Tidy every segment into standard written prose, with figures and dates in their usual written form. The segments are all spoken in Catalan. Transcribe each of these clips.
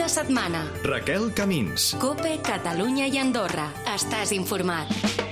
de setmana. Raquel Camins. COPE, Catalunya i Andorra. Estàs informat.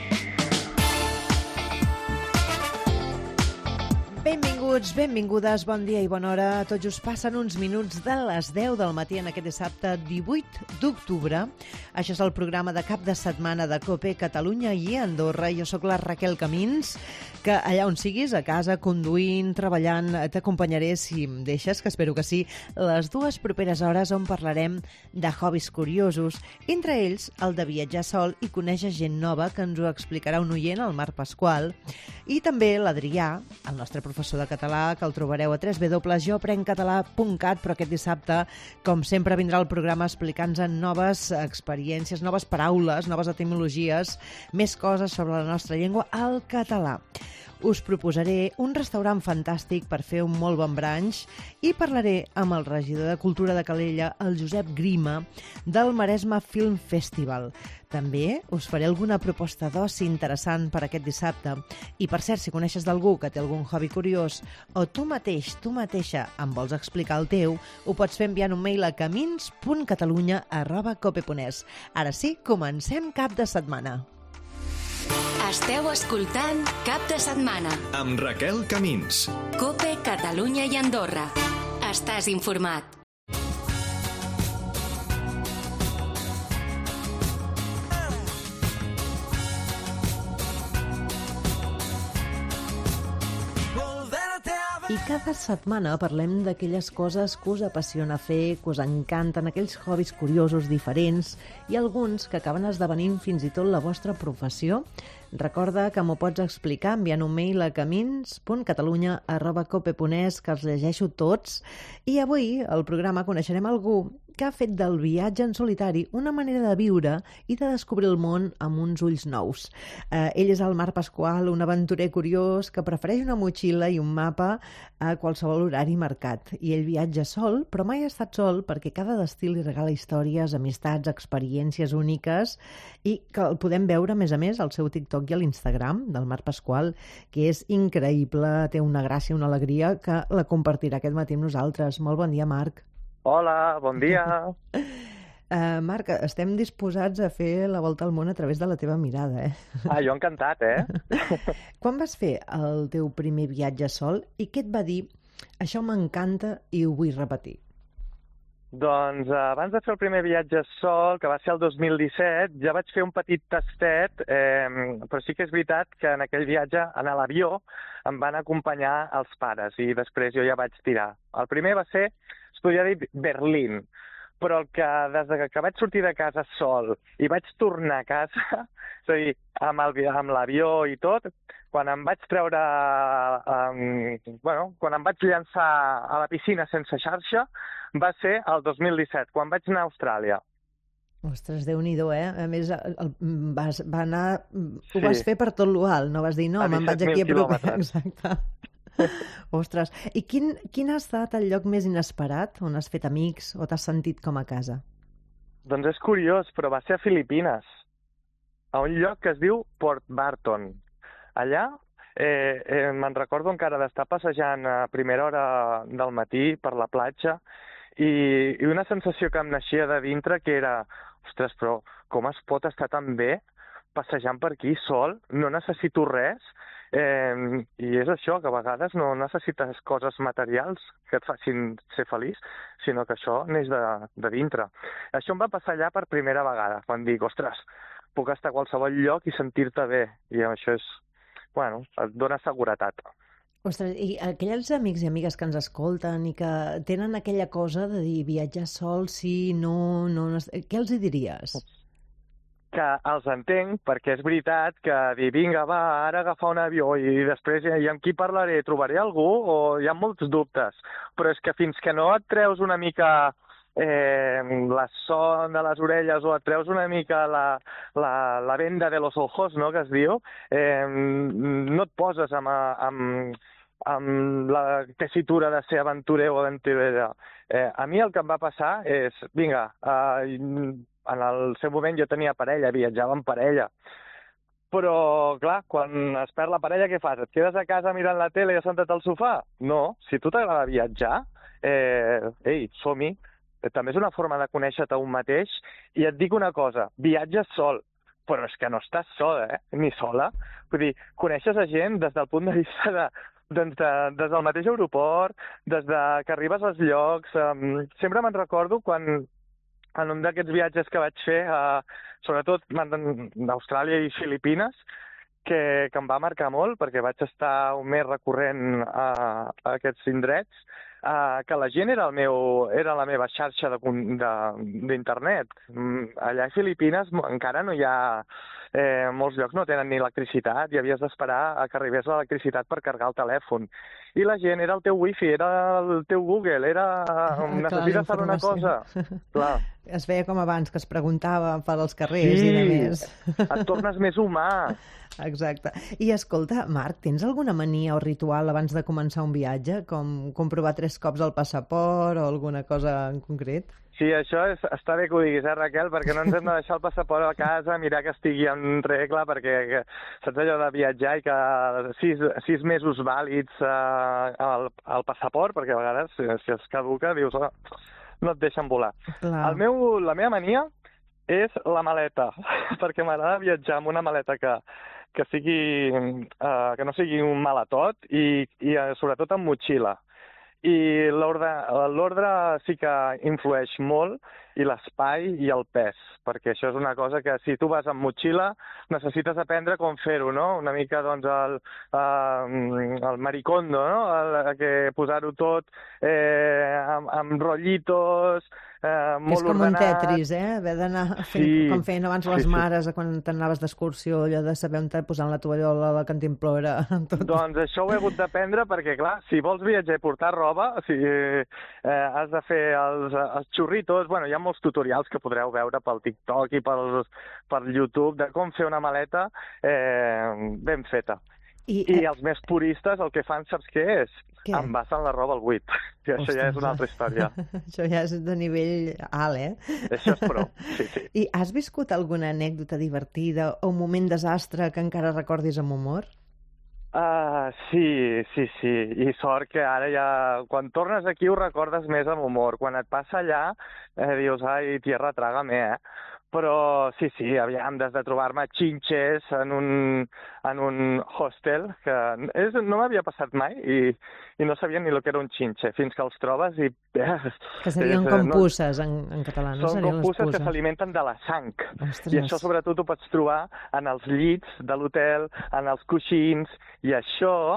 Benvinguts, benvingudes, bon dia i bona hora. Tot just passen uns minuts de les 10 del matí en aquest dissabte 18 d'octubre. Això és el programa de cap de setmana de COPE, Catalunya i Andorra. Jo sóc la Raquel Camins, que allà on siguis, a casa, conduint, treballant, t'acompanyaré, si em deixes, que espero que sí, les dues properes hores on parlarem de hobbies curiosos, entre ells el de viatjar sol i conèixer gent nova, que ens ho explicarà un oient, el Marc Pasqual, i també l'Adrià, el nostre professor de català, que el trobareu a www.joaprencatalà.cat, però aquest dissabte, com sempre, vindrà al programa explicant-nos noves experiències, noves paraules, noves etimologies, més coses sobre la nostra llengua, el català. Us proposaré un restaurant fantàstic per fer un molt bon brunch i parlaré amb el regidor de Cultura de Calella, el Josep Grima, del Maresme Film Festival. També us faré alguna proposta d'oci interessant per aquest dissabte. I, per cert, si coneixes d'algú que té algun hobby curiós o tu mateix, tu mateixa, em vols explicar el teu, ho pots fer enviant un mail a camins.catalunya@cope.es. Ara sí, comencem cap de setmana. Esteu escoltant Cap de Setmana. Amb Raquel Camins. COPE, Catalunya i Andorra. Estàs informat. I cada setmana parlem d'aquelles coses que us apassiona fer, que us encanten, aquells hobbies curiosos, diferents, i alguns que acaben esdevenint fins i tot la vostra professió. Recorda que m'ho pots explicar enviant un mail a camins.catalunya@cope.es, que els llegeixo tots. I avui, al programa, coneixerem algú que ha fet del viatge en solitari una manera de viure i de descobrir el món amb uns ulls nous. Ell és el Marc Pasqual, un aventurer curiós que prefereix una motxilla i un mapa a qualsevol horari marcat. I ell viatja sol, però mai ha estat sol, perquè cada destí li regala històries, amistats, experiències úniques, i que el podem veure, a més, al seu TikTok i a l'Instagram del Marc Pasqual, que és increïble, té una gràcia, una alegria, que la compartirà aquest matí amb nosaltres. Molt bon dia, Marc. Hola, bon dia. Marc, estem disposats a fer la volta al món a través de la teva mirada, Jo encantat, Quan vas fer el teu primer viatge sol i què et va dir això m'encanta i ho vull repetir? Doncs abans de fer el primer viatge sol, que va ser el 2017, ja vaig fer un petit tastet, però sí que és veritat que en aquell viatge, en l'avió, em van acompanyar els pares i després jo ja vaig tirar. El primer va ser, es podria dir, Berlín, però el que des que vaig sortir de casa sol i vaig tornar a casa, és a dir, amb l'avió i tot, quan em vaig treure, quan em vaig llançar a la piscina sense xarxa, va ser el 2017, quan vaig anar a Austràlia. Ostres, Déu-n'hi-do, A més, ho vas fer per tot l'alt, no vas dir, no, me'n vaig aquí a proper. Exacte. Ostres, i quin ha estat el lloc més inesperat on has fet amics o t'has sentit com a casa? Doncs és curiós, però va ser a Filipines, a un lloc que es diu Port Barton. Allà me'n recordo encara d'estar passejant a primera hora del matí per la platja i una sensació que em naixia de dintre que era, ostres, però com es pot estar tan bé passejant per aquí sol? No necessito res. I és això, que a vegades no necessites coses materials que et facin ser feliç, sinó que això neix de dintre. Això em va passar allà per primera vegada, quan dic, ostres, puc estar a qualsevol lloc i sentir-te bé. I això és, et dona seguretat. Ostres, i aquells amics i amigues que ens escolten i que tenen aquella cosa de dir viatjar sol, sí, no, què els hi diries? Que els entenc, perquè és veritat que dir, vinga, va, ara agafar un avió i després i amb qui parlaré? Trobaré algú? O hi ha molts dubtes. Però és que fins que no et treus una mica la son de les orelles o et treus una mica la venda de los ojos, no?, que es diu, no et poses amb la tessitura de ser aventurer o aventurera. A mi el que em va passar és, vinga, en el seu moment jo tenia parella, viatjava amb parella, però, clar, quan es perd la parella, què fas? Et quedes a casa mirant la tele i assentat al sofà? No, si a tu t'agrada viatjar, ei, som-hi. també és una forma de conèixer-te un mateix. I et dic una cosa, viatges sol, però és que no estàs sol, ni sola. Vull dir, coneixes a gent des del punt de vista des del mateix aeroport, des que arribes als llocs. Sempre me'n recordo quan en un d'aquests viatges que vaig fer, sobretot d'Austràlia i Filipines, que em va marcar molt, perquè vaig estar un mes recorrent a aquests indrets, que la gent era la meva xarxa d'internet. Allà a Filipines encara no hi ha... molts llocs no tenen ni electricitat i havies d'esperar a que arribés l'electricitat per carregar el telèfon. I la gent era el teu wifi, era el teu Google, era... necessites fer una cosa. Clar. Es veia com abans, que es preguntava per als carrers i de més. Et tornes més humà. Exacte. I escolta, Marc, tens alguna mania o ritual abans de començar un viatge? Com comprovar 3 cops el passaport o alguna cosa en concret? Sí, això està bé que ho diguis, Raquel, perquè no ens hem de deixar el passaport a casa, mirar que estigui en regla, perquè saps allò de viatjar i que 6 mesos vàlids al passaport, perquè a vegades, si es caduca, dius, no et deixen volar. La meva mania és la maleta, perquè m'agrada viatjar amb una maleta que no sigui un malatot i sobretot amb motxilla. I l'ordre sí que influeix molt, i l'espai i el pes, perquè això és una cosa que si tu vas amb motxilla necessites aprendre com fer-ho, no? Una mica, doncs, el maricondo, no? Que posar-ho tot amb rotllitos, molt ordenat. És com un Tetris, haver d'anar fent com feien abans les mares quan t'anaves d'excursió, allò de saber on posant la tovallola, la cantimplora... Doncs això ho he hagut d'aprendre perquè, clar, si vols viatjar i portar roba, has de fer els xurritos. Bueno, hi ha molts tutorials que podreu veure pel TikTok i per YouTube de com fer una maleta ben feta. I els més puristes el que fan, saps què és? Envasen la roba al buit. I això ja és una altra història. Això ja és de nivell alt, Això és pro, sí. I has viscut alguna anècdota divertida o un moment desastre que encara recordis amb humor? Sí. I sort que ara ja... Quan tornes aquí ho recordes més amb humor. Quan et passa allà, dius, ai, tierra, trágame, Però sí, aviam, des de trobar-me xinxes en un hostel, que no m'havia passat mai i no sabia ni el que era un xinxe, fins que els trobes i... Que serien com pusses en català, no? Són com pusses que s'alimenten de la sang. Ostres. I això sobretot ho pots trobar en els llits de l'hotel, en els coixins, i això,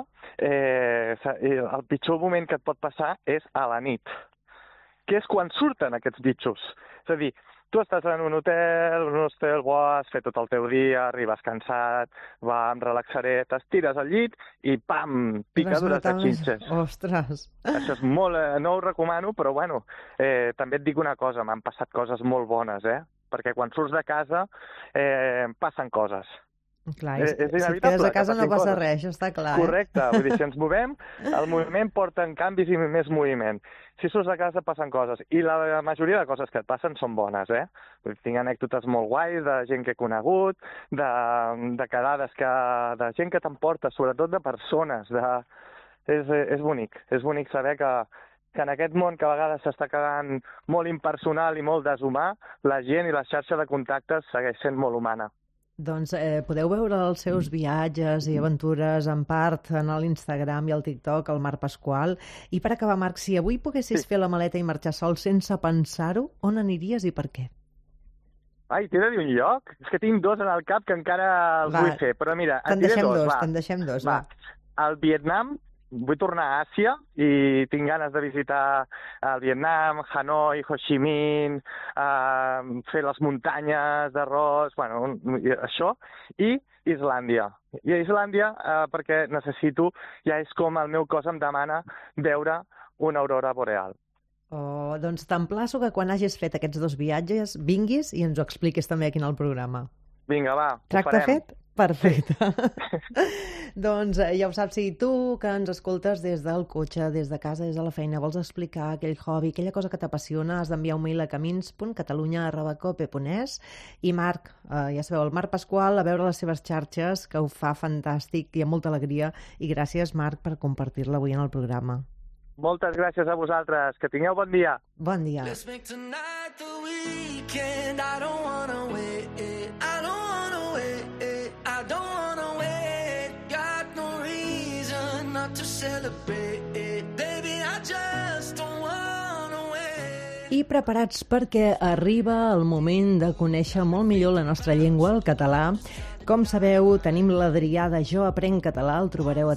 el pitjor moment que et pot passar és a la nit, que és quan surten aquests bitxos. És a dir, tu estàs en un hostel, has fet tot el teu dia, arribes cansat, em relaxaré, t'estires al llit i pam, picadures de xinxes. Ostres! Això és molt... no ho recomano, però bueno, també et dic una cosa, m'han passat coses molt bones, perquè quan surts de casa passen coses. Clar, si et quedes a casa no passa res, això està clar. Correcte, vull dir, si ens movem, el moviment porta en canvis i més moviment. Si surts de casa passen coses, i la majoria de coses que et passen són bones, Tinc anècdotes molt guais de gent que he conegut, de quedades de gent que t'emporta, sobretot de persones. És bonic saber que en aquest món que a vegades s'està quedant molt impersonal i molt deshumà, la gent i la xarxa de contactes segueix sent molt humana. Doncs podeu veure els seus viatges i aventures en part en l'Instagram i el TikTok, el Marc Pasqual. I per acabar, Marc, si avui poguessis fer la maleta i marxar sol sense pensar-ho, on aniries i per què? Ai, t'he de dir un lloc? És que tinc 2 en el cap que encara els vull fer, però mira, te'n deixem dos, va. Al Vietnam, vull tornar a Àsia i tinc ganes de visitar el Vietnam, Hanoi, Ho Chi Minh, fer les muntanyes d'arròs, bueno, això, i Islàndia. I a Islàndia perquè necessito, ja és com el meu cos em demana veure una aurora boreal. Doncs t'emplaço que quan hagis fet aquests 2 viatges vinguis i ens ho expliquis també aquí en el programa. Vinga, va, Tracte fet? Perfecte. Doncs ja ho saps, si tu que ens escoltes des del cotxe, des de casa, des de la feina, vols explicar aquell hobby, aquella cosa que t'apassiona, has d'enviar un mail a camins.catalunya@cope.es. I Marc, ja sabeu, el Marc Pasqual, a veure les seves xarxes, que ho fa fantàstic i amb molta alegria. I gràcies, Marc, per compartir-la avui en el programa. Moltes gràcies a vosaltres. Que tingueu bon dia. Bon dia. Let's make tonight the weekend. I don't wanna wait. I don't wanna wait. I don't wanna wait. Got no reason not to celebrate. Baby, I just don't wanna wait. I preparats perquè arriba el moment de conèixer molt millor la nostra llengua, el català. Com sabeu, tenim l'Adrià de Jo Aprenc Català, el trobareu a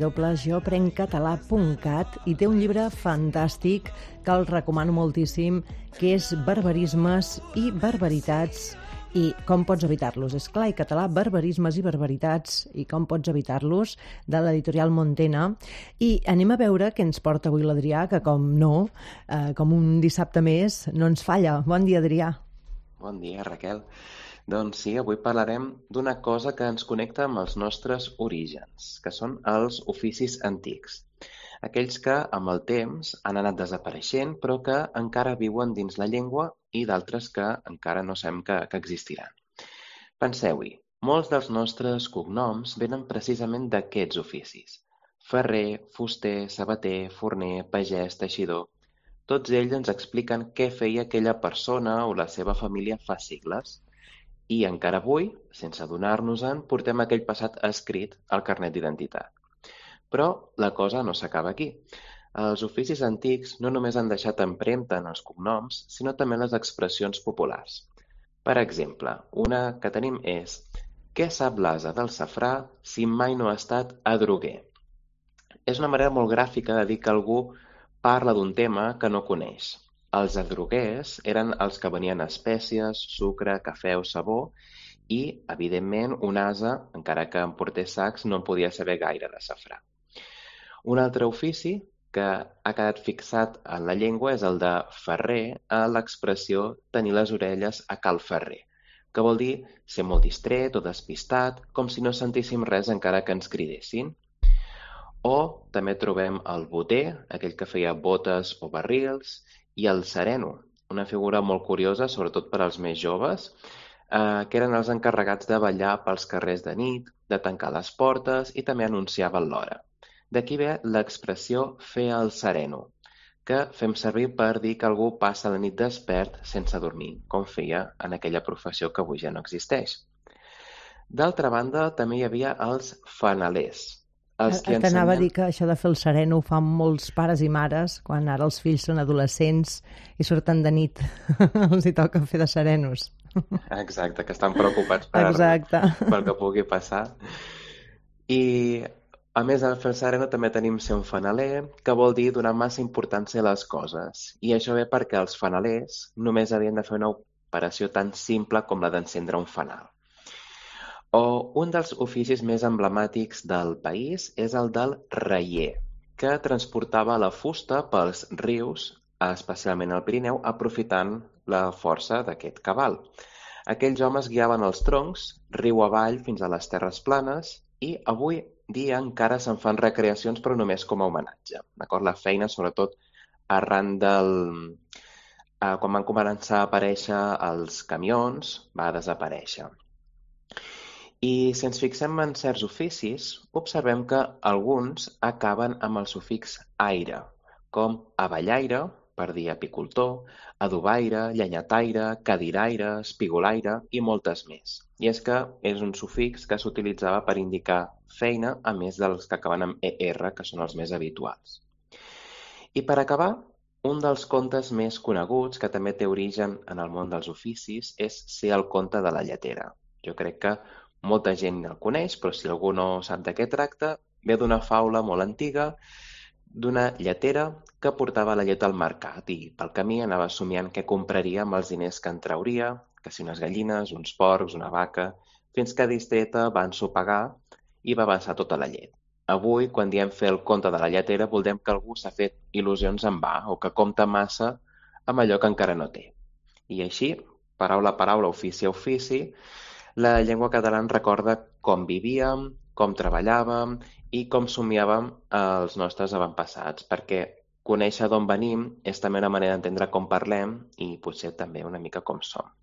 www.joaprenccatalà.cat i té un llibre fantàstic que el recomano moltíssim, que és Barbarismes i barbaritats i com pots evitar-los. És clar, i català, barbarismes i barbaritats i com pots evitar-los, de l'editorial Montena. I anem a veure què ens porta avui l'Adrià, que com no, com un dissabte més, no ens falla. Bon dia, Adrià. Bon dia, Raquel. Doncs sí, avui parlarem d'una cosa que ens connecta amb els nostres orígens, que són els oficis antics. Aquells que, amb el temps, han anat desapareixent, però que encara viuen dins la llengua i d'altres que encara no sabem que existiran. Penseu-hi, molts dels nostres cognoms venen precisament d'aquests oficis. Ferrer, fuster, sabater, forner, pagès, teixidor... Tots ells ens expliquen què feia aquella persona o la seva família fa segles. I encara avui, sense adonar-nos-en, portem aquell passat escrit al carnet d'identitat. Però la cosa no s'acaba aquí. Els oficis antics no només han deixat empremta en els cognoms, sinó també en les expressions populars. Per exemple, una que tenim és «Què sap l'ase del safrà si mai no ha estat adroguer?» És una manera molt gràfica de dir que algú parla d'un tema que no coneix. Els adroguers eren els que venien espècies, sucre, cafè o sabó i, evidentment, un ase, encara que en portés sacs, no en podia saber gaire de safrà. Un altre ofici que ha quedat fixat en la llengua és el de ferrer a l'expressió tenir les orelles a cal ferrer, que vol dir ser molt distret o despistat, com si no sentíssim res encara que ens cridessin. O també trobem el boter, aquell que feia botes o barrils, i el sereno, una figura molt curiosa, sobretot per als més joves, que eren els encarregats de ballar pels carrers de nit, de tancar les portes i també anunciaven l'hora. D'aquí ve l'expressió fer el sereno, que fem servir per dir que algú passa la nit despert sense dormir, com feia en aquella professió que avui ja no existeix. D'altra banda, també hi havia els fanalers. T'anava a dir que això de fer el sereno ho fan molts pares i mares quan ara els fills són adolescents i surten de nit. Els hi toca fer de serenos. Exacte, que estan preocupats pel que pugui passar. I a més de fer el sereno també tenim ser un fanaler, que vol dir donar massa importància a les coses. I això ve perquè els fanalers només havien de fer una operació tan simple com la d'encendre un fanal. O un dels oficis més emblemàtics del país és el del reier, que transportava la fusta pels rius, especialment al Pirineu, aprofitant la força d'aquest cabal. Aquells homes guiaven els troncs, riu avall fins a les terres planes, i avui dia encara se'n fan recreacions, però només com a homenatge. D'acord? La feina, sobretot arran quan van començar a aparèixer els camions, va desaparèixer. I si ens fixem en certs oficis, observem que alguns acaben amb el sufix aire, com avellaire, per dir apicultor, adobaire, llenyataire, cadiraire, espigolaire i moltes més. I és que és un sufix que s'utilitzava per indicar feina, a més dels que acaben amb ER, que són els més habituals. I per acabar, un dels contes més coneguts, que també té origen en el món dels oficis, és ser el conte de la lletera. Jo crec que molta gent el coneix, però si algú no sap de què tracta, ve d'una faula molt antiga, d'una lletera que portava la llet al mercat i pel camí anava somiant què compraria amb els diners que en trauria, que si unes gallines, uns porcs, una vaca, fins que distreta va ensopegar i va avançar tota la llet. Avui, quan diem fer el conte de la lletera, voldrem que algú s'ha fet il·lusions en va o que compta massa amb allò que encara no té. I així, paraula a paraula, ofici a ofici, la llengua catalana recorda com vivíem, com treballàvem i com somiàvem els nostres avantpassats, perquè conèixer d'on venim és també una manera d'entendre com parlem i potser també una mica com som.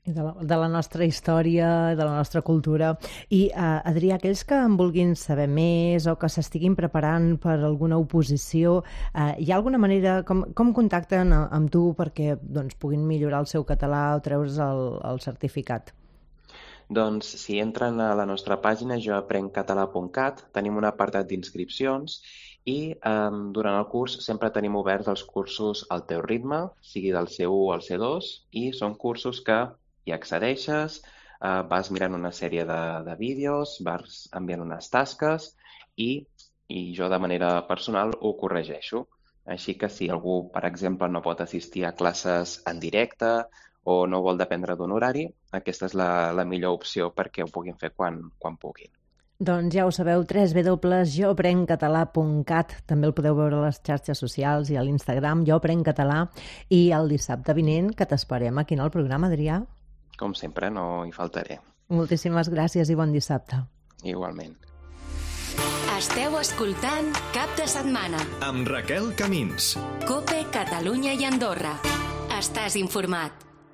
de la nostra història, de la nostra cultura. I, Adrià, aquells que en vulguin saber més o que s'estiguin preparant per alguna oposició, hi ha alguna manera, com contacten amb tu perquè puguin millorar el seu català o treure's el certificat? Doncs si entren a la nostra pàgina joaprencatalà.cat, tenim un apartat d'inscripcions i durant el curs sempre tenim oberts els cursos al teu ritme, sigui del C1 al C2, i són cursos que hi accedeixes, vas mirant una sèrie de vídeos, vas enviant unes tasques i jo de manera personal ho corregeixo. Així que si algú, per exemple, no pot assistir a classes en directe o no vol dependre d'un horari, aquesta és la millor opció perquè ho puguin fer quan puguin. Doncs ja ho sabeu, www.joaprencatalà.cat. També el podeu veure a les xarxes socials i a l'Instagram, Jo Aprenc Català. I el dissabte vinent, que t'esperem aquí en el programa, Adrià. Com sempre, no hi faltaré. Moltíssimes gràcies i bon dissabte. Igualment. Esteu escoltant Cap de Setmana amb Raquel Camins. COPE Catalunya i Andorra. Estàs informat.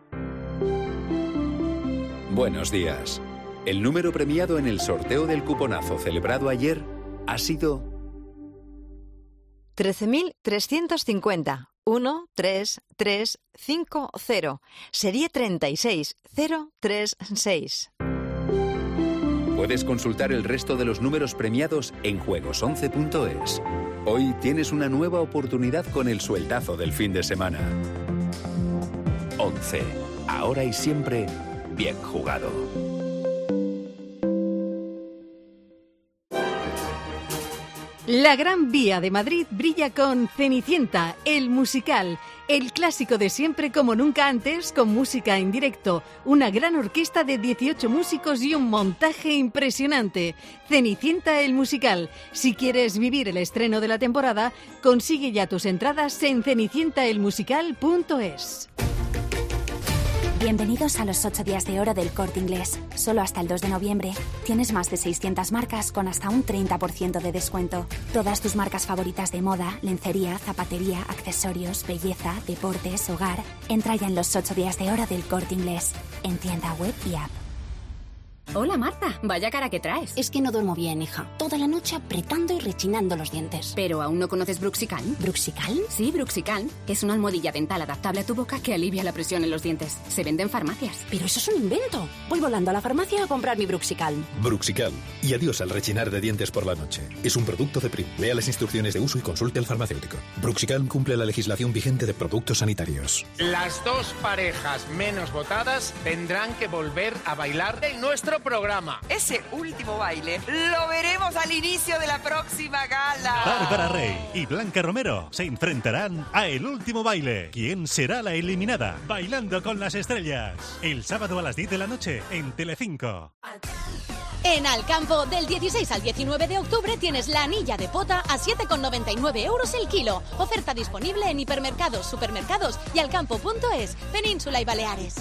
Buenos días. El número premiado en el sorteo del cuponazo celebrado ayer ha sido 13.350. 13350. Serie 36036. Puedes consultar el resto de los números premiados en juegos11.es. Hoy tienes una nueva oportunidad con el sueldazo del fin de semana. 11. Ahora y siempre, bien jugado. La Gran Vía de Madrid brilla con Cenicienta, el musical, el clásico de siempre como nunca antes, con música en directo, una gran orquesta de 18 músicos y un montaje impresionante. Cenicienta, el musical. Si quieres vivir el estreno de la temporada, consigue ya tus entradas en cenicientaelmusical.es. Bienvenidos a los 8 días de oro del Corte Inglés. Solo hasta el 2 de noviembre. Tienes más de 600 marcas con hasta un 30% de descuento. Todas tus marcas favoritas de moda, lencería, zapatería, accesorios, belleza, deportes, hogar. Entra ya en los 8 días de oro del Corte Inglés. En tienda web y app. Hola Marta, vaya cara que traes. Es que no duermo bien, hija. Toda la noche apretando y rechinando los dientes. ¿Pero aún no conoces Bruxicalm? ¿Bruxicalm? Sí, Bruxicalm. Es una almohadilla dental adaptable a tu boca que alivia la presión en los dientes. Se vende en farmacias. Pero eso es un invento. Voy volando a la farmacia a comprar mi Bruxicalm. Bruxicalm. Y adiós al rechinar de dientes por la noche. Es un producto de Prim. Lea las instrucciones de uso y consulte al farmacéutico. Bruxicalm cumple la legislación vigente de productos sanitarios. Las dos parejas menos votadas tendrán que volver a bailar en nuestro programa. Ese último baile lo veremos al inicio de la próxima gala. Bárbara Rey y Blanca Romero se enfrentarán a El Último Baile. ¿Quién será la eliminada? Bailando con las estrellas. El sábado a las 10 de la noche en Telecinco. En Alcampo, del 16 al 19 de octubre tienes la anilla de pota a 7,99 € el kilo. Oferta disponible en hipermercados, supermercados y alcampo.es, Península y Baleares.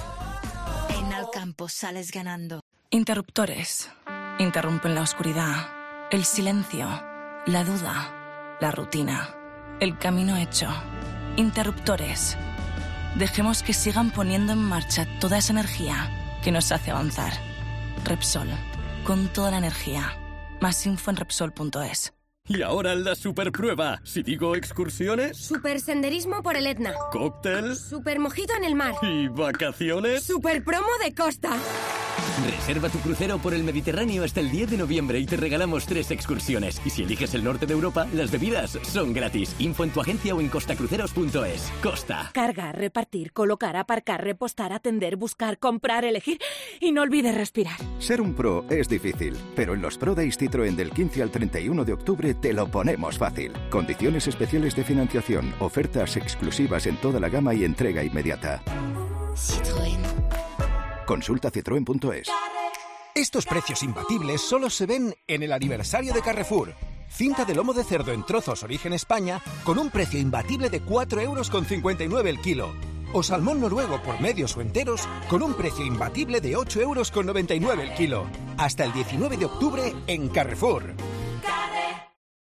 En Alcampo sales ganando. Interruptores. Interrumpen la oscuridad, el silencio, la duda, la rutina, el camino hecho. Interruptores. Dejemos que sigan poniendo en marcha toda esa energía que nos hace avanzar. Repsol. Con toda la energía. Más info en Repsol.es. Y ahora la superprueba. Si digo excursiones... Supersenderismo por el Etna. Cóctel. Supermojito en el mar. ¿Y vacaciones? Superpromo de costa. Reserva tu crucero por el Mediterráneo hasta el 10 de noviembre y te regalamos 3 excursiones. Y si eliges el norte de Europa, las bebidas son gratis. Info en tu agencia o en costacruceros.es. Costa. Cargar, repartir, colocar, aparcar, repostar, atender, buscar, comprar, elegir y no olvides respirar. Ser un pro es difícil, pero en los Pro Days Citroën del 15 al 31 de octubre te lo ponemos fácil. Condiciones especiales de financiación, ofertas exclusivas en toda la gama y entrega inmediata. Citroën. Consulta citroen.es. Estos precios imbatibles solo se ven en el aniversario de Carrefour. Cinta de lomo de cerdo en trozos origen España con un precio imbatible de 4,59 € el kilo. O salmón noruego por medios o enteros con un precio imbatible de 8,99 € el kilo. Hasta el 19 de octubre en Carrefour.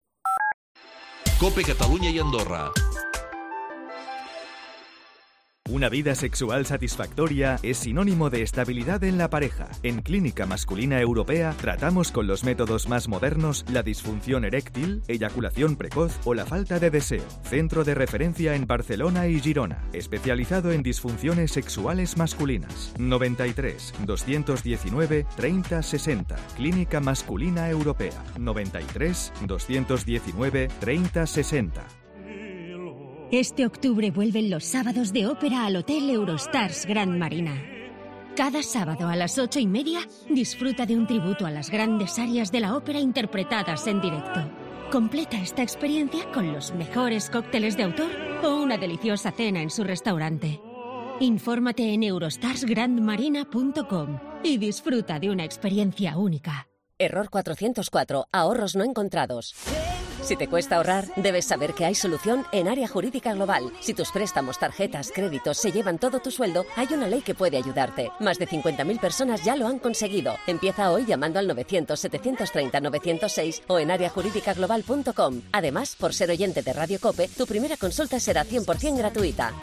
COPE Catalunya i Andorra. Una vida sexual satisfactoria es sinónimo de estabilidad en la pareja. En Clínica Masculina Europea tratamos con los métodos más modernos la disfunción eréctil, eyaculación precoz o la falta de deseo. Centro de referencia en Barcelona y Girona, especializado en disfunciones sexuales masculinas. 93 219 30 60. Clínica Masculina Europea. 93 219 30 60. Este octubre vuelven los sábados de ópera al Hotel Eurostars Grand Marina. Cada sábado a las 8:30 disfruta de un tributo a las grandes arias de la ópera interpretadas en directo. Completa esta experiencia con los mejores cócteles de autor o una deliciosa cena en su restaurante. Infórmate en eurostarsgrandmarina.com y disfruta de una experiencia única. Error 404. Ahorros no encontrados. Si te cuesta ahorrar, debes saber que hay solución en Área Jurídica Global. Si tus préstamos, tarjetas, créditos se llevan todo tu sueldo, hay una ley que puede ayudarte. Más de 50.000 personas ya lo han conseguido. Empieza hoy llamando al 900-730-906 o en areajurídicaglobal.com. Además, por ser oyente de Radio COPE, tu primera consulta será 100% gratuita.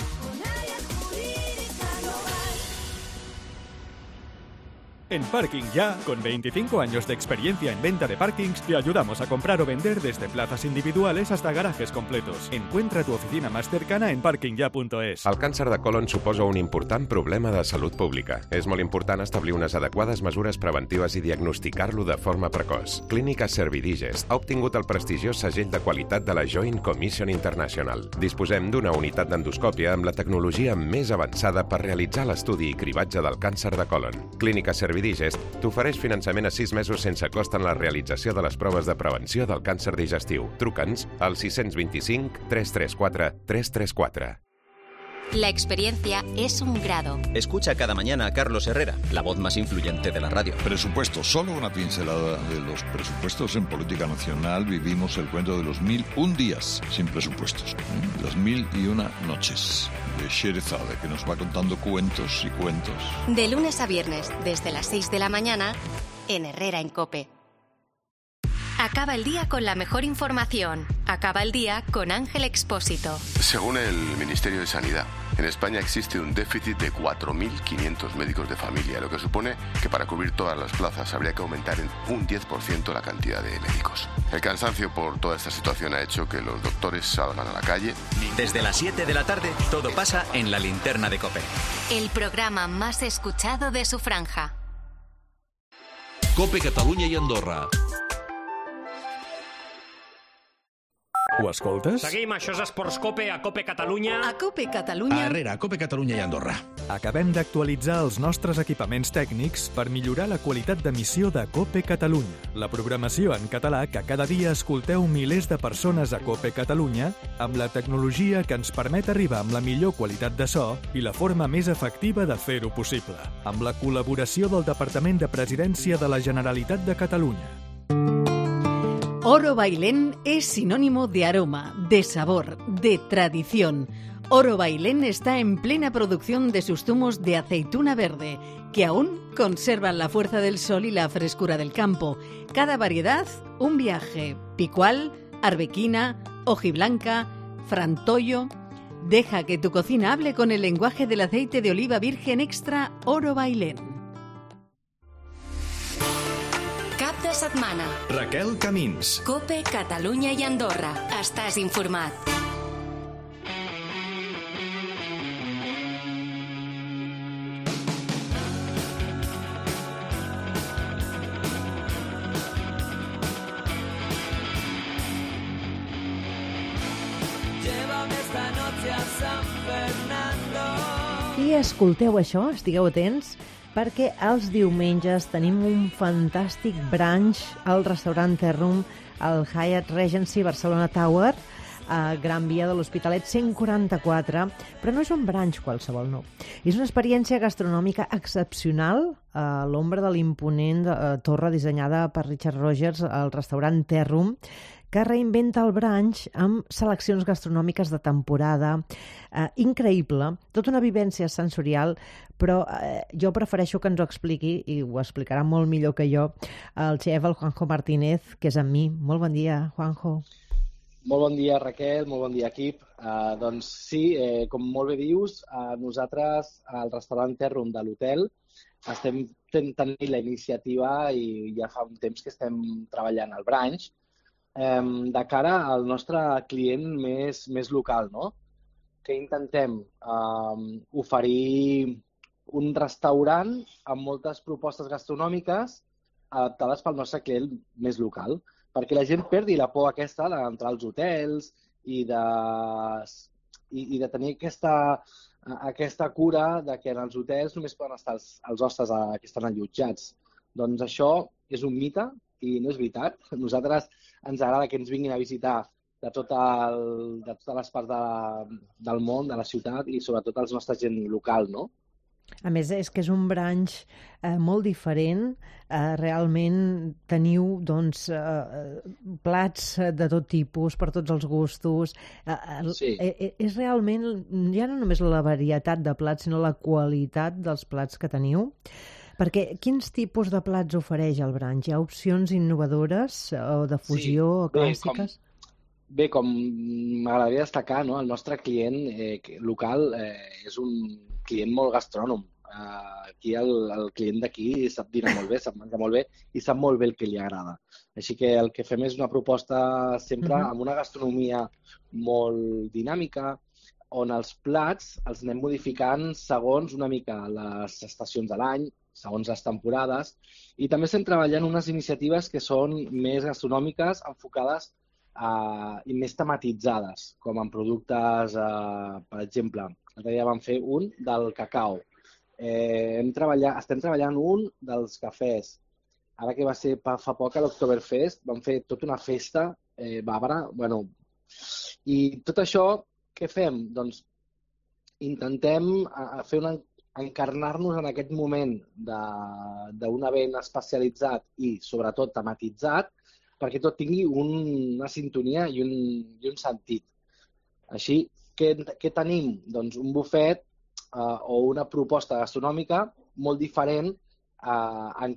En Parking Ya, con 25 años de experiencia en venta de parkings, te ayudamos a comprar o vender desde plazas individuales hasta garajes completos. Encuentra tu oficina más cercana en parkingya.es. El càncer de colon suposa un important problema de salut pública. És molt important establir unes adequades mesures preventives i diagnosticar-lo de forma precoç. Clínica Servidigest ha obtingut el prestigiós segell de qualitat de la Joint Commission International. Disposem d'una unitat d'endoscòpia amb la tecnologia més avançada per realitzar l'estudi i cribatge del càncer de colon. Clínica Servidigest t'ofereix finançament a 6 mesos sense cost en la realització de les proves de prevenció del càncer digestiu. Truca'ns al 625 334 334. La experiencia es un grado. Escucha cada mañana a Carlos Herrera, la voz más influyente de la radio. Presupuesto, solo una pincelada de los presupuestos en política nacional. Vivimos el cuento de los 1001 días sin presupuestos. Las 1001 noches de Sherezade, que nos va contando cuentos y cuentos. De lunes a viernes, desde las 6 de la mañana, en Herrera en COPE. Acaba el día con la mejor información. Acaba el día con Ángel Expósito. Según el Ministerio de Sanidad, en España existe un déficit de 4.500 médicos de familia, lo que supone que para cubrir todas las plazas habría que aumentar en un 10% la cantidad de médicos. El cansancio por toda esta situación ha hecho que los doctores salgan a la calle. Desde las 7 de la tarde, todo pasa en la linterna de COPE. El programa más escuchado de su franja. COPE Catalunya i Andorra. Ho escoltes? Seguim, això és Esports Cope, a Cope Catalunya. A Cope Catalunya. A Herrera, a Cope Catalunya i Andorra. Acabem d'actualitzar els nostres equipaments tècnics per millorar la qualitat d'emissió de Cope Catalunya, la programació en català que cada dia escolteu milers de persones a Cope Catalunya, amb la tecnologia que ens permet arribar amb la millor qualitat de so i la forma més efectiva de fer-ho possible, amb la col·laboració del Departament de Presidència de la Generalitat de Catalunya. Oro Bailén es sinónimo de aroma, de sabor, de tradición. Oro Bailén está en plena producción de sus zumos de aceituna verde, que aún conservan la fuerza del sol y la frescura del campo. Cada variedad, un viaje. Picual, arbequina, hojiblanca, frantollo. Deja que tu cocina hable con el lenguaje del aceite de oliva virgen extra Oro Bailén. Cap de setmana. Raquel Camins. COPE Catalunya i Andorra. Estàs informat. I escolteu això, estigueu atents, perquè els diumenges tenim un fantàstic brunch al restaurant Terrum, al Hyatt Regency Barcelona Tower, a Gran Via de l'Hospitalet 144, però no és un brunch qualsevol, no. És una experiència gastronòmica excepcional a l'ombra de l'imponent torre dissenyada per Richard Rogers al restaurant Terrum, que reinventa el brunch amb seleccions gastronòmiques de temporada. Increïble, tota una vivència sensorial, però jo prefereixo que ens ho expliqui, i ho explicarà molt millor que jo, el xef, el Juanjo Martínez, que és amb mi. Molt bon dia, Juanjo. Molt bon dia, Raquel, molt bon dia, equip. Doncs sí, com molt bé dius, nosaltres al restaurant Terrum de l'hotel estem tenint la iniciativa i ja fa un temps que estem treballant al brunch de cara al nostre client més local, no? Que intentem oferir un restaurant amb moltes propostes gastronòmiques adaptades pel nostre client més local, perquè la gent perdi la por aquesta d'entrar als hotels i de tenir aquesta cura de que en els hotels només poden estar els hostes que estan allotjats. Doncs això és un mite i no és veritat. Nosaltres ens agrada que ens vinguin a visitar de totes les parts del món, de la ciutat i sobretot els nostres gent local, no? A més, és que és un brunch molt diferent. Realment teniu plats de tot tipus, per tots els gustos. Sí. És realment, ja no només la varietat de plats, sinó la qualitat dels plats que teniu. Perquè quins tipus de plats ofereix el brunch? Hi ha opcions innovadores o de fusió o clàssiques? Bé, com m'agradaria destacar, no? El nostre client local és un client molt gastrònom. Aquí el client d'aquí sap dinar molt bé, sap menjar molt bé i sap molt bé el que li agrada. Així que el que fem és una proposta sempre amb una gastronomia molt dinàmica, on els plats els anem modificant segons una mica les estacions de l'any, segons les temporades, i també estem treballant unes iniciatives que són més gastronòmiques, enfocades i més tematitzades, com en productes, per exemple, l'altre dia vam fer un del cacau. Estem treballant un dels cafès. Ara que va ser fa poc a l'Oktoberfest, vam fer tota una festa bàrbara. I tot això, què fem? Doncs intentem encarnar-nos en aquest moment d'un event especialitzat i, sobretot, tematitzat, perquè tot tingui una sintonia i un sentit. Així, què tenim? Doncs un bufet o una proposta gastronòmica molt diferent en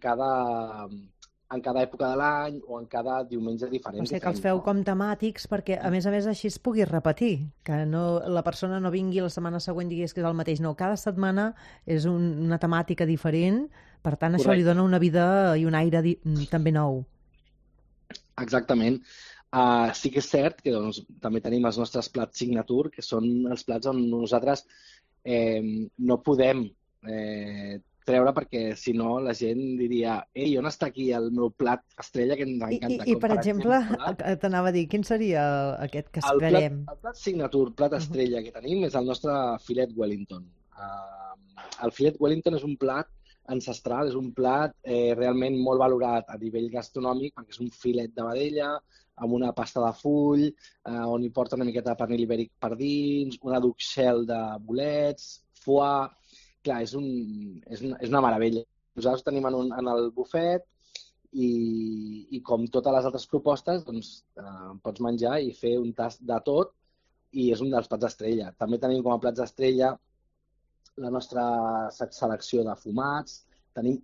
cada època de l'any o en cada diumenge diferent. O sigui que els feu com temàtics perquè, a més, així es pugui repetir, que la persona no vingui la setmana següent i digués que és el mateix. No, cada setmana és una temàtica diferent, per tant, això li dona una vida i un aire també nou. Exactament. Sí que és cert que també tenim els nostres plats signature, que són els plats on nosaltres no podem treure perquè si no la gent diria ei, on està aquí el meu plat estrella que ens encanta? I per exemple, t'anava a dir, quin seria aquest que esperem? El plat signature, plat estrella que tenim és el nostre filet Wellington. El filet Wellington és un plat ancestral, és un plat realment molt valorat a nivell gastronòmic perquè és un filet de vedella amb una pasta de full, on hi porta una miqueta de pernil ibèric per dins, una duxelle de bolets, foie. Clar, és una meravella. Nosaltres tenim en el bufet i com totes les altres propostes, doncs pots menjar i fer un tast de tot i és un dels plats estrella. També tenim com a plats estrella la nostra selecció de fumats, tenim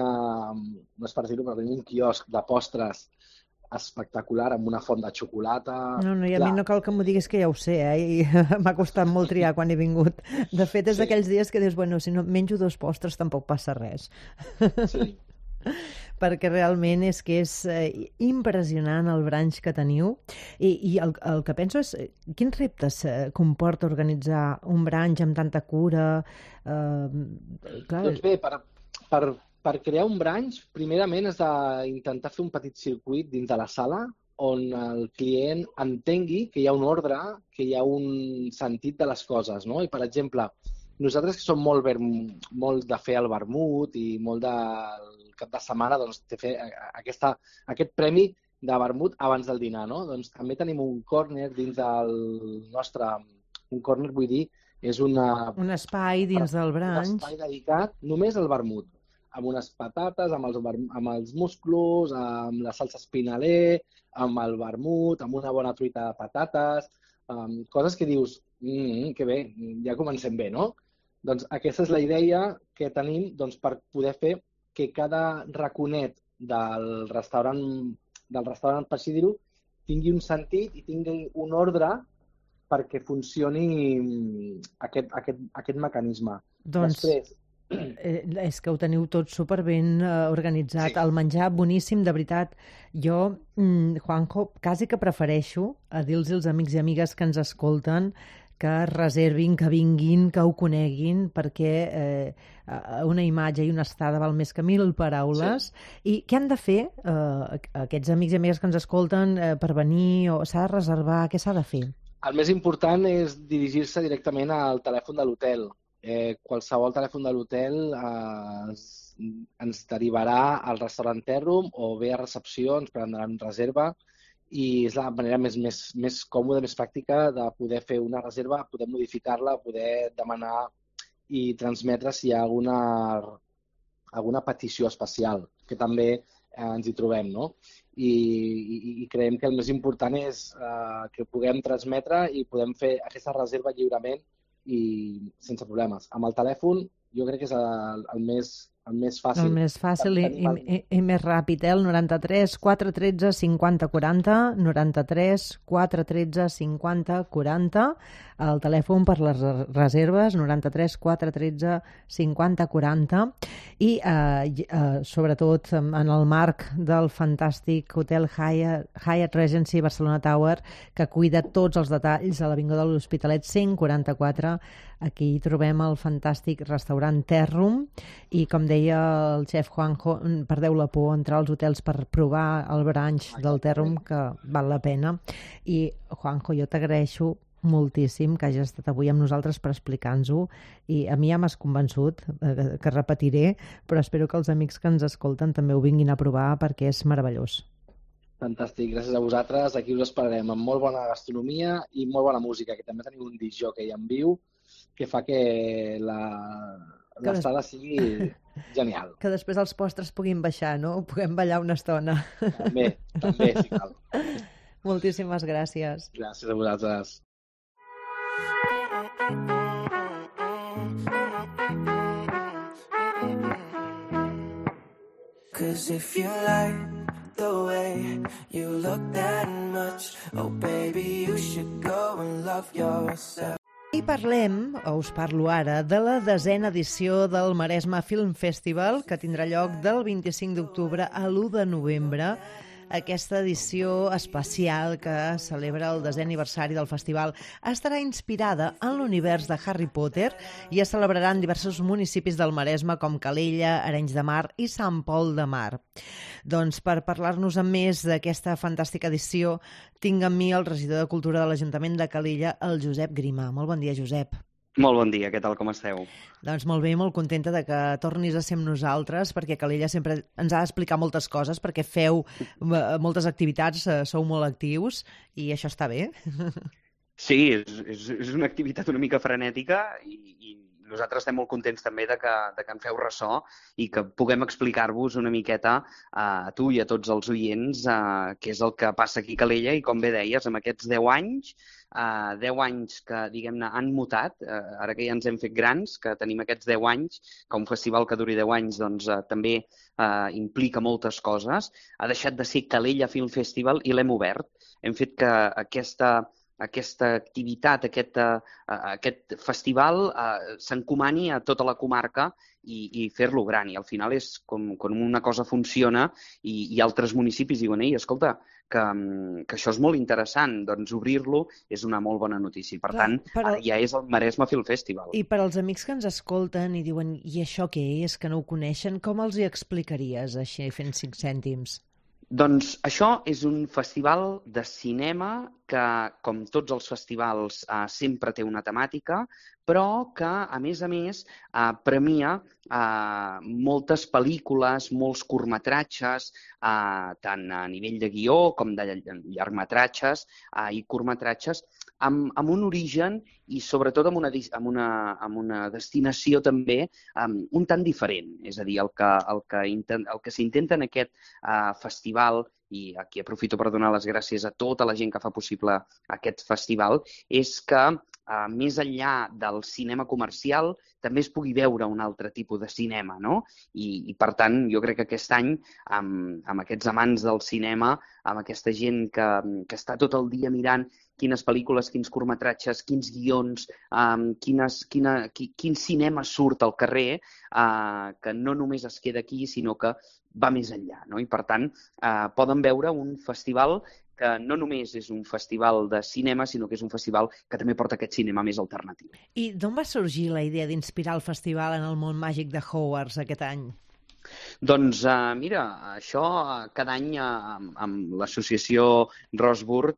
no és per dir-ho, però tenim un quiosc de postres espectacular, amb una font de xocolata. No, i a mi no cal que m'ho diguis, que ja ho sé, i m'ha costat molt triar quan he vingut. De fet, és d'aquells dies que dius, si no menjo 2 postres tampoc passa res. Sí. Perquè realment és que és impressionant el brunch que teniu. I el que penso és, quins reptes comporta organitzar un brunch amb tanta cura? Doncs bé, per crear un brunch, primerament has d'intentar fer un petit circuit dins de la sala on el client entengui que hi ha un ordre, que hi ha un sentit de les coses, no? I, per exemple, nosaltres que som molt de fer el vermut i molt del cap de setmana, doncs, de fer aquest premi de vermut abans del dinar, no? Doncs també tenim un córner dins del nostre... Un córner, vull dir, és un espai dins del brunch. Un espai dedicat només al vermut, amb unes patates, amb els musclos, amb la salsa espinaler, amb el vermut, amb una bona truita de patates, coses que dius, que bé, ja comencem bé, no? Doncs aquesta és la idea que tenim per poder fer que cada raconet del restaurant, per així dir-ho, tingui un sentit i tingui un ordre perquè funcioni aquest mecanisme. Doncs després, és que ho teniu tot superben organitzat. El menjar boníssim, de veritat. Jo, Juanjo, quasi que prefereixo a dir-los als amics i amigues que ens escolten que reservin, que vinguin, que ho coneguin, perquè una imatge i una estada val més que 1000 paraules. I què han de fer aquests amics i amigues que ens escolten per venir? O s'ha de reservar? Què s'ha de fer? El més important és dirigir-se directament al telèfon de l'hotel. Qualsevol telèfon de l'hotel ens derivarà al restaurant Terrum o bé a recepció, ens prendran reserva i és la manera més còmoda, més pràctica de poder fer una reserva, poder modificar-la, poder demanar i transmetre si hi ha alguna petició especial, que també ens hi trobem, no? I creiem que el més important és que puguem transmetre i podem fer aquesta reserva lliurement i sense problemes. Amb el telèfon jo crec que és el més fàcil. El més fàcil i més ràpid, el 93 413 50 40, 93 413 50 40, el telèfon per les reserves, 93 413 50 40, i sobretot en el marc del fantàstic hotel Hyatt Regency Barcelona Tower, que cuida tots els detalls a l'Avinguda de l'Hospitalet 144. Aquí trobem el fantàstic restaurant Terrum i, com deia el xef Juanjo, perdeu la por entrar als hotels per provar el brunch del Terrum, que val la pena. I, Juanjo, jo t'agraeixo moltíssim que hagis estat avui amb nosaltres per explicar-nos-ho, i a mi ja m'has convençut, que repetiré, però espero que els amics que ens escolten també ho vinguin a provar perquè és meravellós. Fantàstic, gràcies a vosaltres. Aquí us esperarem amb molt bona gastronomia i molt bona música, que també tenim un discjòquei en viu que fa que l'estada sigui genial. Que després els postres puguin baixar, no? Puguem ballar una estona. També, si cal. Moltíssimes gràcies. Gràcies a vosaltres. Cause if you like the way you look that much, oh baby, you should go and love yourself. I parlem, o us parlo ara, de la 10a edició del Maresme Film Festival, que tindrà lloc del 25 d'octubre a l'1 de novembre. Aquesta edició especial que celebra el 10è aniversari del festival estarà inspirada en l'univers de Harry Potter i es celebrarà en diversos municipis del Maresme com Calella, Arenys de Mar i Sant Pol de Mar. Doncs per parlar-nos amb més d'aquesta fantàstica edició tinc amb mi el regidor de Cultura de l'Ajuntament de Calella, el Josep Grima. Molt bon dia, Josep. Molt bon dia, què tal, com esteu? Doncs molt bé, molt contenta de que tornis a ser amb nosaltres, perquè Calella sempre ens ha d'explicar moltes coses, perquè feu moltes activitats, sou molt actius, i això està bé. Sí, és una activitat una mica frenètica i nosaltres estem molt contents també de que en feu ressò i que puguem explicar-vos una miqueta a tu i a tots els oients què és el que passa aquí a Calella i, com bé deies, amb aquests 10 anys, 10 anys que, diguem-ne, han mutat, ara que ja ens hem fet grans, que tenim aquests 10 anys, que un festival que duri 10 anys doncs, també implica moltes coses. Ha deixat de ser Calella Film Festival i l'hem obert. Hem fet que aquesta activitat, aquest festival s'encomani a tota la comarca i fer-lo gran. I al final és com una cosa funciona i altres municipis diuen: ei, escolta, que això és molt interessant, doncs obrir-lo és una molt bona notícia. Per tant, ara ja és el Maresme Film Festival. I per als amics que ens escolten i diuen: i això què és, que no ho coneixen, com els hi explicaries així, fent 5 cèntims? Doncs això és un festival de cinema que, com tots els festivals, sempre té una temàtica, però que, a més, premia moltes pel·lícules, molts curtmetratges, tant a nivell de guió com de llargmetratges i curtmetratges, amb un origen i sobretot amb una destinació també un tant diferent. És a dir, el que s'intenta en aquest festival, i aquí aprofito per donar les gràcies a tota la gent que fa possible aquest festival, és que més enllà del cinema comercial, també es pugui veure un altre tipus de cinema, no? I per tant, jo crec que aquest any, amb aquests amants del cinema, amb aquesta gent que està tot el dia mirant quines pel·lícules, quins curtmetratges, quins guions, quin cinema surt al carrer, que no només es queda aquí, sinó que va més enllà, no? I per tant, poden veure un festival que no només és un festival de cinema, sinó que és un festival que també porta aquest cinema més alternatiu. I d'on va sorgir la idea d'inspirar el festival en el món màgic de Hogwarts aquest any? Doncs mira, això cada any amb l'associació Rosburg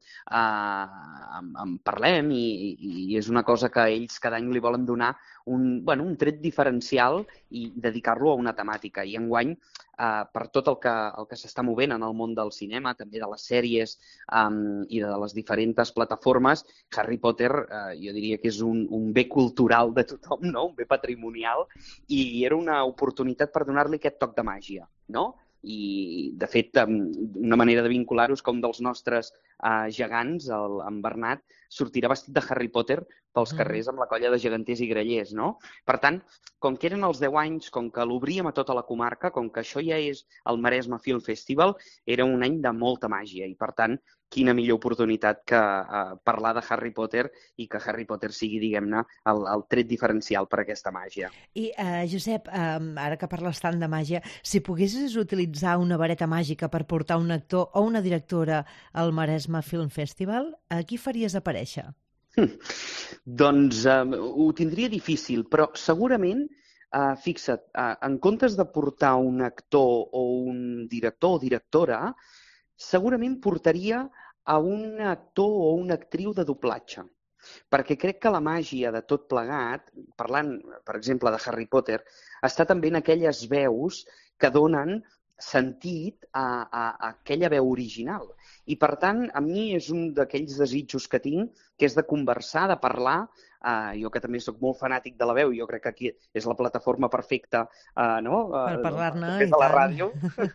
en parlem i és una cosa que ells cada any li volen donar un tret diferencial i dedicar-lo a una temàtica. I enguany, per tot el que s'està movent en el món del cinema, també de les sèries i de les diferents plataformes, Harry Potter jo diria que és un bé cultural de tothom, no? Un bé patrimonial, i era una oportunitat per donar-li aquest toc de màgia, no? I, de fet, una manera de vincular-ho és que un dels nostres gegants, en Bernat, sortirà vestit de Harry Potter pels carrers amb la colla de geganters i grallers, no? Per tant, com que eren els 10 anys, com que l'obríem a tota la comarca, com que això ja és el Maresme Film Festival, era un any de molta màgia i, per tant, quina millor oportunitat que parlar de Harry Potter i que Harry Potter sigui, diguem-ne, el tret diferencial per aquesta màgia. I, Josep, ara que parles tant de màgia, si poguessis utilitzar una vareta màgica per portar un actor o una directora al Maresme Film Festival, a qui faries aparèixer? Doncs ho tindria difícil, però segurament, fixa't, en comptes de portar un actor o un director o directora, segurament portaria a un actor o una actriu de doblatge. Perquè crec que la màgia de tot plegat, parlant, per exemple, de Harry Potter, està també en aquelles veus que donen sentit a aquella veu original. I, per tant, a mi és un d'aquells desitjos que tinc, que és de conversar, de parlar. Jo que també soc molt fanàtic de la veu, jo crec que aquí és la plataforma perfecta per parlar-ne des de la ràdio.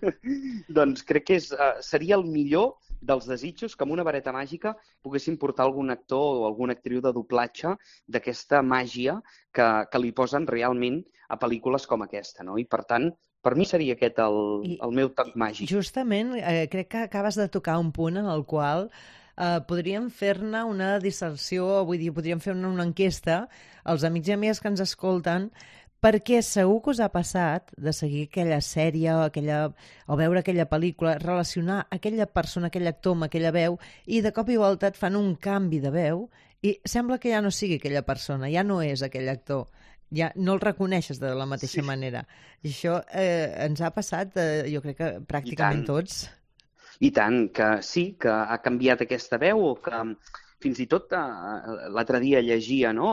Doncs crec que seria el millor dels desitjos que amb una vareta màgica poguessin portar algun actor o alguna actriu de doblatge d'aquesta màgia que li posen realment a pel·lícules com aquesta, no? I per tant, per mi seria aquest el meu toc màgic. Justament, crec que acabes de tocar un punt en el qual podríem fer-ne una disserció, vull dir, podríem fer una enquesta als amics i amigues que ens escolten, perquè segur que us ha passat de seguir aquella sèrie o veure aquella pel·lícula, relacionar aquella persona, aquell actor amb aquella veu, i de cop i volta et fan un canvi de veu i sembla que ja no sigui aquella persona, ja no és aquell actor. Ja no el reconeixes de la mateixa manera. I això ens ha passat, jo crec que pràcticament tots. I tant, que sí, que ha canviat aquesta veu, o que fins i tot l'altre dia llegia, no?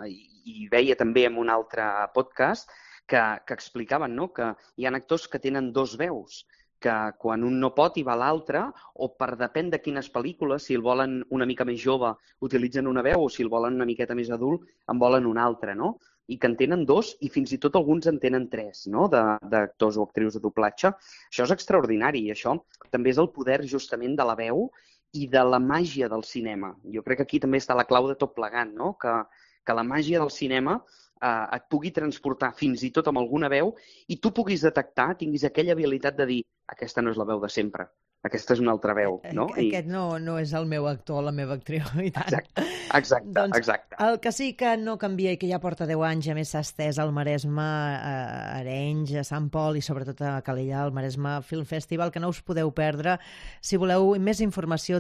I veia també en un altre podcast que explicaven, no? Que hi ha actors que tenen dos veus, que quan un no pot hi va l'altre, o per depèn de quines pel·lícules, si el volen una mica més jove utilitzen una veu, o si el volen una miqueta més adult en volen una altra, no? I que en tenen dos i fins i tot alguns en tenen tres, no? D'actors o actrius de doblatge. Això és extraordinari i això també és el poder justament de la veu i de la màgia del cinema. Jo crec que aquí també està la clau de tot plegat, no? Que la màgia del cinema et pugui transportar fins i tot amb alguna veu i tu puguis detectar, tinguis aquella habilitat de dir aquesta no és la veu de sempre, aquesta és una altra veu, no? Aquest no és el meu actor o la meva actriu, i tant. Exacte. Doncs el que sí que no canvia i que ja porta 10 anys, a més s'ha estès al Maresme, a Arenys, a Sant Pol i sobretot a Calella, al Maresme Film Festival, que no us podeu perdre. Si voleu més informació,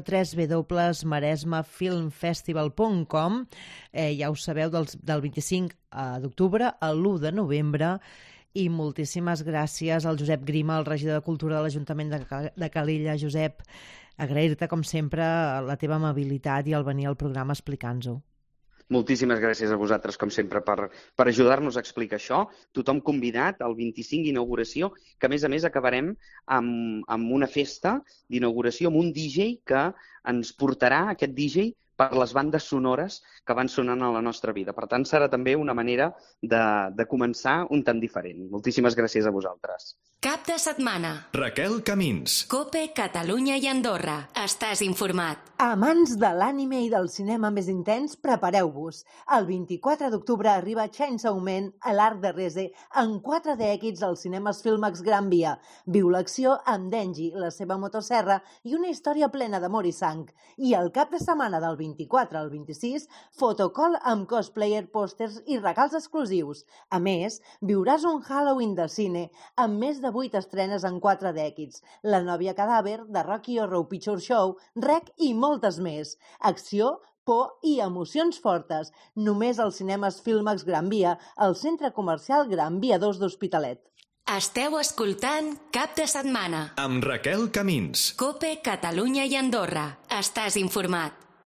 www.maresmefilmfestival.com. Ja ho sabeu, del 25 d'octubre a l'1 de novembre. I moltíssimes gràcies al Josep Grima, el regidor de Cultura de l'Ajuntament de Calella. Josep, agrair-te, com sempre, la teva amabilitat i el venir al programa a explicar-nos-ho. Moltíssimes gràcies a vosaltres, com sempre, per ajudar-nos a explicar això. Tothom convidat al 25 d'inauguració, que a més acabarem amb una festa d'inauguració amb un DJ que ens portarà, aquest DJ, per les bandes sonores que van sonant a la nostra vida. Per tant, serà també una manera de començar un tant diferent. Moltíssimes gràcies a vosaltres. Cap de setmana. Raquel Camins. COPE, Catalunya i Andorra. Estàs informat. Amants de l'ànime i del cinema més intens, prepareu-vos. El 24 d'octubre arriba Chainsaw Man a l'Arc de Rese en 4DX als cinemes Filmax Gran Via. Viu l'acció amb Denji, la seva motosserra i una història plena d'amor i sang. I el cap de setmana del 24 al 26, fotocall amb cosplayer, pòsters i regals exclusius. A més, viuràs un Halloween de cine amb més de 8 estrenes en 4DX, La nòvia cadàver, de Rocky Horror Picture Show, Rec i moltes més. Acció, por i emocions fortes. Només als cinemes Filmax Gran Via, al centre comercial Gran Via 2 d'Hospitalet. Esteu escoltant Cap de setmana. Amb Raquel Camins. COPE, Catalunya i Andorra. Estàs informat.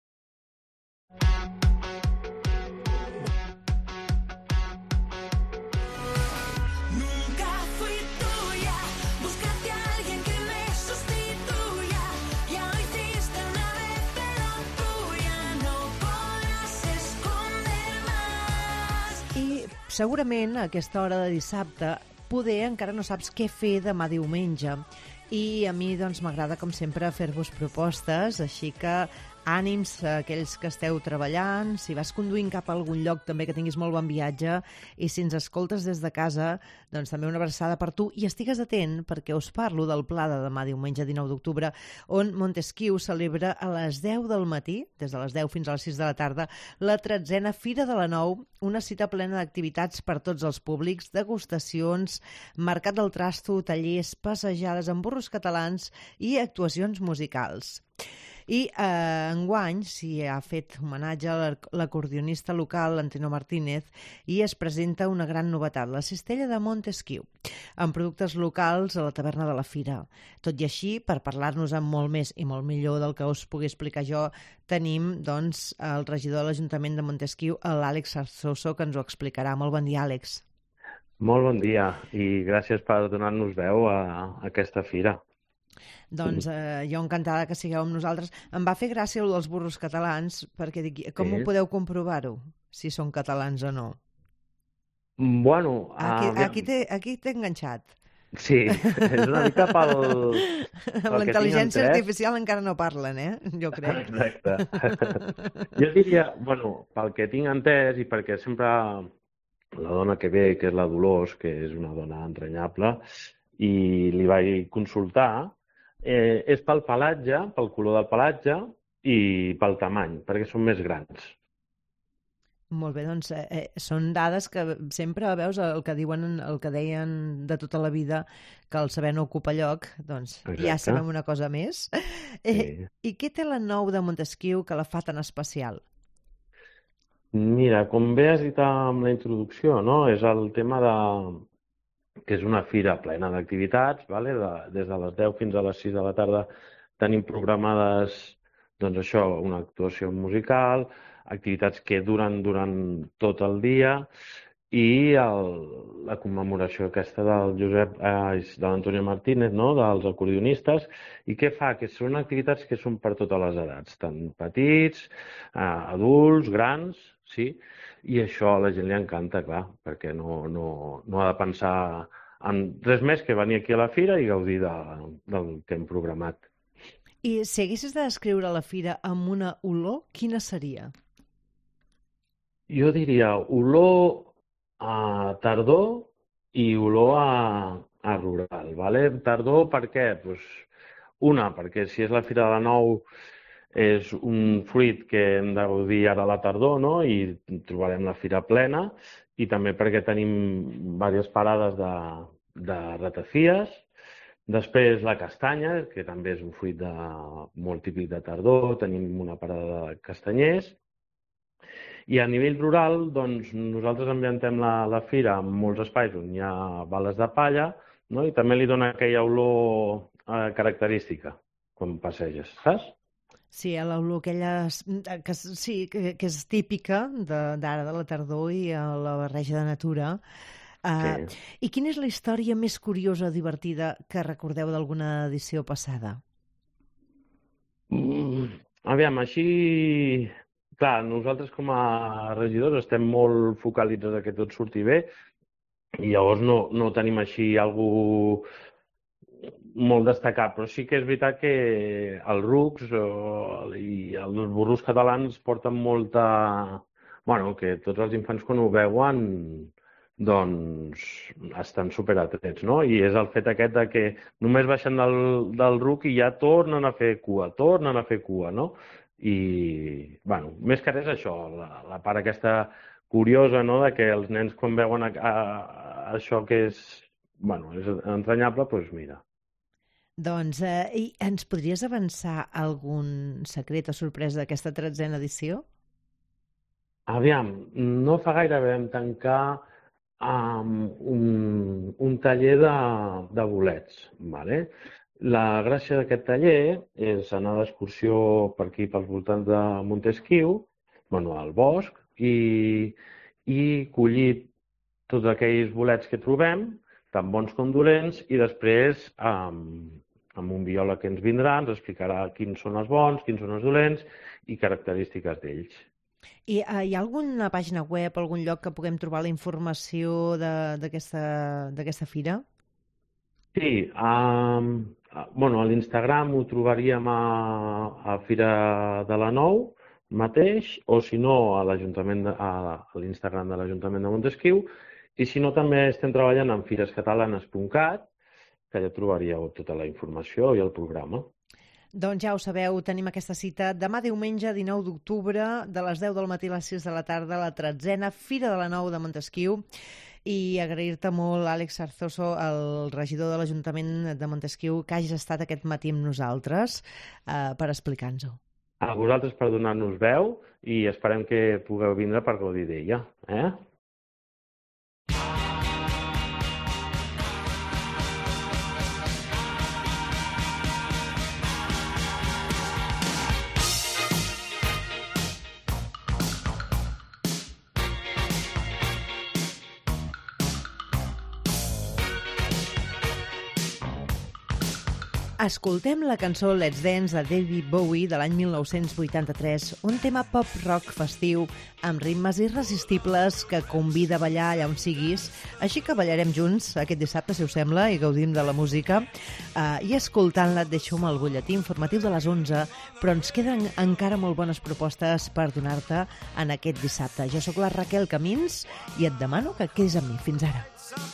Segurament a aquesta hora de dissabte poder encara no saps què fer demà diumenge. I a mi doncs m'agrada com sempre fer-vos propostes, així que ànims a aquells que esteu treballant, si vas conduint cap a algun lloc també que tinguis molt bon viatge, i si ens escoltes des de casa, doncs també una abraçada per tu, i estigues atent perquè us parlo del pla de demà diumenge 19 d'octubre, on Montesquieu celebra a les 10 del matí, des de les 10 fins a les 6 de la tarda, la 13a Fira de la Nou, una cita plena d'activitats per tots els públics, degustacions, mercat del trasto, tallers, passejades amb burros catalans i actuacions musicals. I enguany s'hi ha fet homenatge a l'acordionista local Antino Martínez i es presenta una gran novetat, la cistella de Montesquieu, amb productes locals a la taverna de la Fira. Tot i així, per parlar-nos amb molt més i molt millor del que us pugui explicar jo, tenim doncs el regidor de l'Ajuntament de Montesquieu, l'Àlex Arzoso, que ens ho explicarà. Molt bon dia, Àlex. Molt bon dia i gràcies per donar-nos veu a aquesta fira. Doncs jo encantada que sigueu amb nosaltres. Em va fer gràcia el dels burros catalans, perquè dic, com ho podeu comprovar-ho, si són catalans o no? Bueno... Aquí t'he enganxat. Sí, és una mica pel Amb la intel·ligència artificial encara no parlen, jo crec. Exacte. Jo diria, bueno, pel que tinc entès i perquè sempre la dona que ve, que és la Dolors, que és una dona entranyable, i li vaig consultar, és pel pelatge, pel color del pelatge i pel tamany, perquè són més grans. Molt bé, doncs són dades que sempre veus el que diuen, el que deien de tota la vida, que el saber no ocupa lloc, doncs ja sabem una cosa més. I què té la Nou de Montesquieu que la fa tan especial? Mira, com bé has dit amb la introducció, no? És el tema que és una fira plena d'activitats, des de les 10 fins a les 6 de la tarda tenim programades una actuació musical, activitats que duren tot el dia i la commemoració aquesta de l'Antonio Martínez, dels acordionistes, i què fa? Que són activitats que són per totes les edats, tant petits, adults, grans, sí, i això a la gent li encanta, clar, perquè no ha de pensar en res més que venir aquí a la fira i gaudir del que hem programat. I si haguessis de descriure la fira amb una olor, quina seria? Jo diria olor a tardor i olor a rural. Tardor per què? Perquè si és la Fira de la Nou és un fruit que hem de gaudir ara a la tardor, i trobarem la fira plena, i també perquè tenim diverses parades de ratafies. Després la castanya, que també és un fruit molt típic de tardor, tenim una parada de castanyers. I a nivell rural, doncs, nosaltres ambiantem la fira en molts espais on hi ha bales de palla, i també li dona aquella olor característica quan passeges, saps? Sí, l'olor aquella que és típica d'ara, de la tardor i la barreja de natura. I quina és la història més curiosa o divertida que recordeu d'alguna edició passada? Aviam, així... Clar, nosaltres com a regidors estem molt focalitzats que tot surti bé I llavors no tenim així algú molt destacat, però sí que és veritat que el RUCS i els burros catalans porten molta... Bueno, que tots els infants quan ho veuen doncs estan superatrets, no? I és el fet aquest de que només baixen del RUC i ja tornen a fer cua, no? I, bueno, més que res això, la part aquesta curiosa, no?, de que els nens quan veuen això que és, bueno, és entranyable, doncs mira. Doncs, i ens podries avançar algun secret o sorpresa d'aquesta 13a edició? Aviam, no fa gaire vam tancar un taller de bolets, ¿vale? La gràcia d'aquest taller és anar d'excursió per aquí, pels voltants de Montesquiu, bueno, al bosc, i collir tots aquells bolets que trobem, tant bons com dolents, i després amb un biòleg que ens vindrà ens explicarà quins són els bons, quins són els dolents i característiques d'ells. I hi ha alguna pàgina web, algun lloc que puguem trobar la informació d'aquesta fira? Sí, bueno, a l'Instagram ho trobaríem a Fira de la Nou mateix, o si no a l'Instagram de l'Ajuntament de Montesquiu, i si no també estem treballant en firescatalanes.cat, que ja trobaríeu tota la informació i el programa. Doncs ja ho sabeu, tenim aquesta cita demà diumenge 19 d'octubre de les 10 del matí a les 6 de la tarda, la 13a Fira de la Nou de Montesquiu. I agrair-te molt, Àlex Arzoso, el regidor de l'Ajuntament de Montesquiu, que hagis estat aquest matí amb nosaltres per explicar-nos-ho. A vosaltres per donar-nos veu i esperem que pugueu vindre per gaudir d'ella. Escoltem la cançó Let's Dance de David Bowie de l'any 1983, un tema pop-rock festiu amb ritmes irresistibles que convida a ballar allà on siguis. Així que ballarem junts aquest dissabte, si us sembla, i gaudim de la música. I escoltant-la et deixo amb el butlletí informatiu de les 11, però ens queden encara molt bones propostes per donar-te en aquest dissabte. Jo sóc la Raquel Camins i et demano que quedis amb mi. Fins ara.